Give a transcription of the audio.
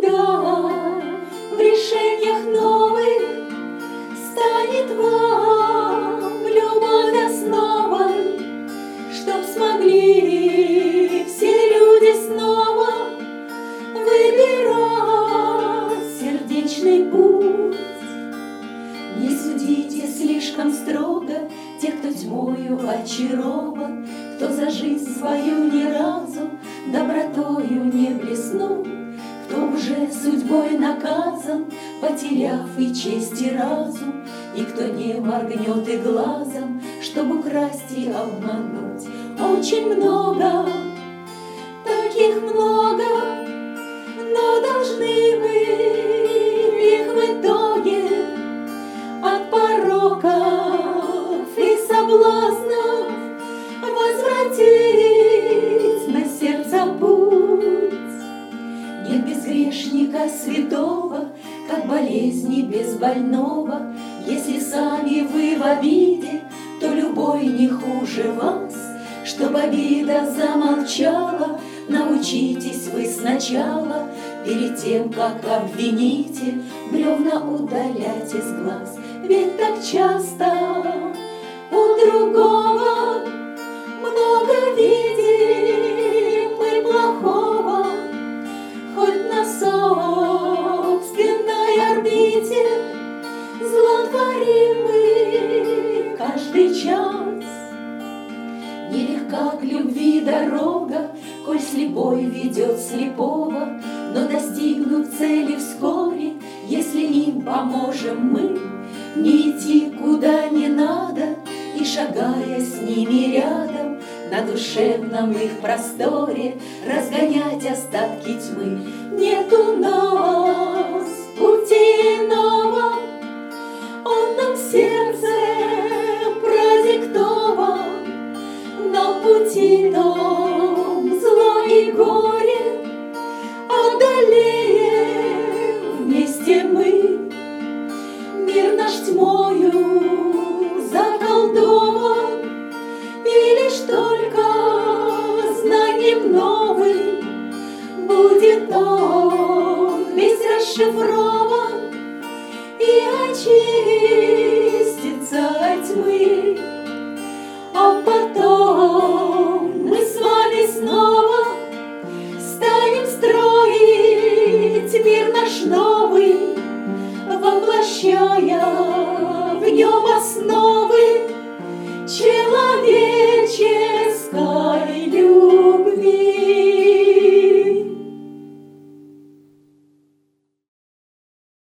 когда в решениях новых станет вам любовь основой, чтоб смогли все люди снова выбирать сердечный путь. Не судите слишком строго тех, кто тьмою очарован, кто за жизнь свою ни разу добротою не блеснул, кто уже судьбой наказан, потеряв и честь, и разум, и кто не моргнет и глазом, чтобы украсть и обмануть. Очень много, таких много, но должны мы их в итоге от пороков и соблазнов возвратить на сердце путь. Нет безгрешника святого, как болезни без больного. Если сами вы в обиде, то любой не хуже вас. Чтоб обида замолчала, научитесь вы сначала, перед тем, как обвините, бревна удалять из глаз. Ведь так часто у другого много видим мы плохого, хоть на собственной орбите злотворим мы каждый час. Нелегка к любви дорога, коль слепой ведет слепого, но достигнут цели вскоре, если им поможем мы. Не идти куда не надо, и шагая с ними рядом, на душевном их просторе разгонять остатки тьмы. Нет у нас пути иного, он нам сердцем продиктован, но пути том зло и горе одолеем вместе мы. Мир наш тьмою заколдован, и лишь только знанием новым будет он весь расшифрован и очистится от тьмы. А потом мы с вами снова станем строить мир наш новый, воплощая в нем основу